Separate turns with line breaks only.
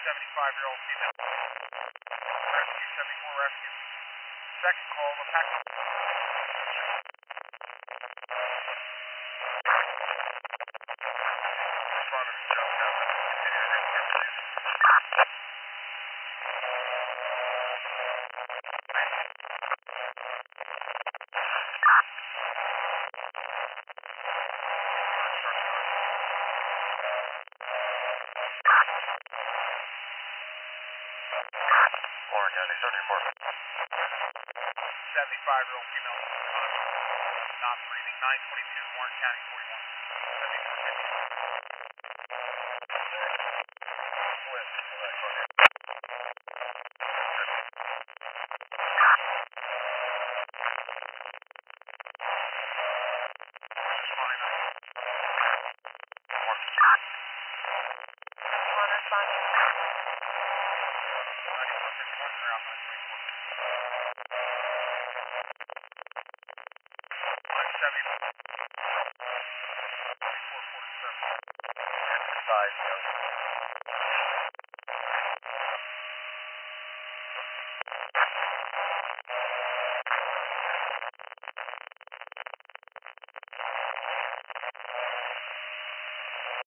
75-year-old female. Rescue 74 rescue. Second call, the pack. Front of the jump now. Continue to rescue, please.
Warren County 74.
75-year-old female, not breathing, 922, Warren County 41.
5.